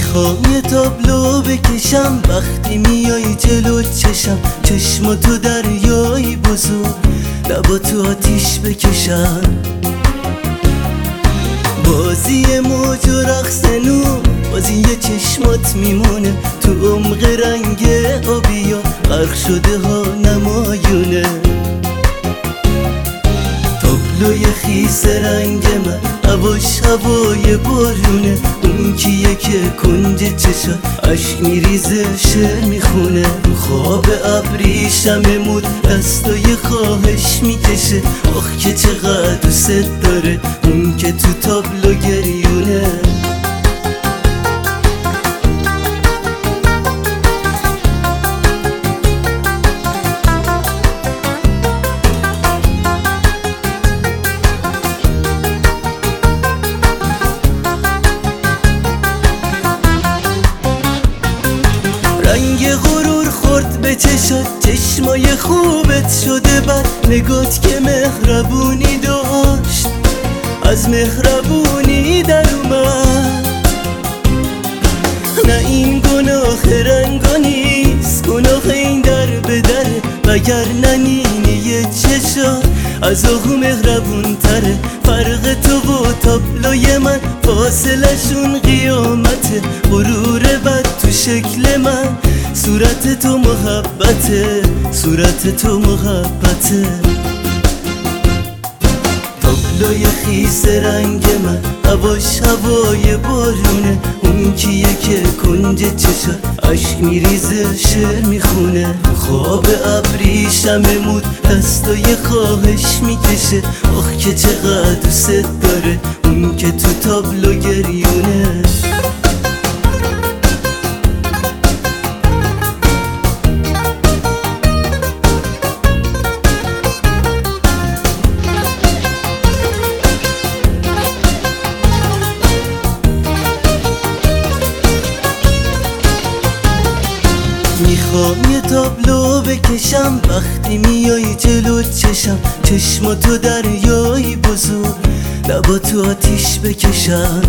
میخوام یه تابلو بکشم وقتی میای جلو چشم، چشماتو دریایی بزرگ، لباتو آتیش بکشم. بازی موج و رقص نور، بازی چشمات میمونه تو عمق رنگ آبیا، غرق شده ها نمایونه. تابلوی خیس رنگ من، هواش هوای بارونه، اون کیه که کنج چشات عشق میریزه شعر میخونه. خواب ابریشم مود دستای خواهش میکشه، آخ که چقدر دوست داره اون که تو تابلو گریونه. رنگ غرور خورد به چشات، چشمای خوبت شده بد، نگات که مهربونی داشت از مهربونی در اومد. نه این گناه رنگا نیست، گناه این در به دره، وگر ننینی چشات از آهو مهربون تره. فرق تو و تابلوی من فاصلشون قیامته، غرور بد تو شکل من، صورت تو محبته، صورت تو محبته. تابلوی خیس رنگ من، هواش هوای بارونه، اون کیه که کنج چشات عشق میریزه شعر میخونه. خواب ابریشم مود دستای خواهش میکشه، آخ که چقدر دوست داره اون که تو تابلو گریونه. میخوام یه تابلو بکشم وقتی میای جلو چشم، چشماتو دریایی بزرگ، لباتو آتیش بکشم.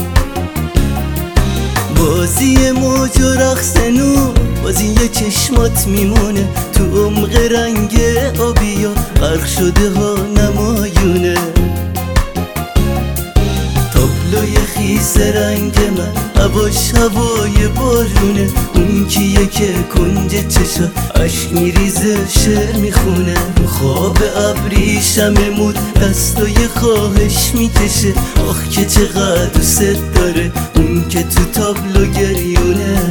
بازی موج و رقص نور، بازی چشمات میمونه تو عمق رنگ آبیا، غرق شده ها نمایونه. تابلوی خیس رنگ من، هواش هوای بارونه، اون کیه که کنج چشات عشق میریزه شعر میخونه. خواب ابریشم مود دستای خواهش میکشه، آخ که چقدر دوست داره اون که تو تابلو گریونه.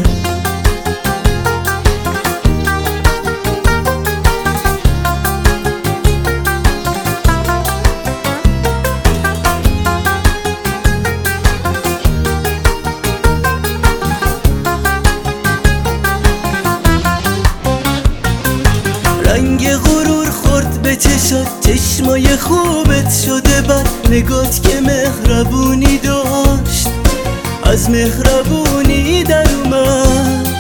رنگ غرور خورد به چشات، چشمای خوبت شده بد، نگات که مهربونی داشت از مهربونی در اومد.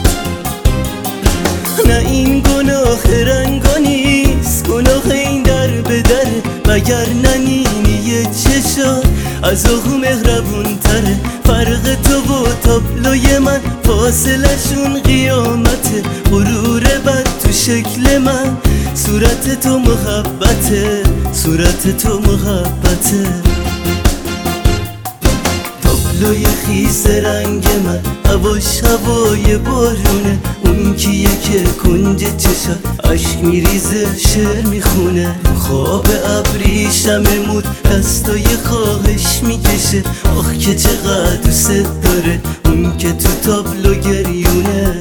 نه این گناه رنگا نیست، گناه این در به دره، وگر ننینی چشات از آهو مهربون تره. فرق تو و تابلوی من فاصلشون قیامته، غرور بد تو شکل من، صورت تو محبته، صورت تو محبته. تابلوی خیس رنگ من، هواش هوای بارونه، اون کیه که کنج چشات عشق میریزه شعر میخونه. خواب ابریشم مود دستای خواهش میکشه، آخ که چقدر دوست داره اون که تو تابلو گریونه.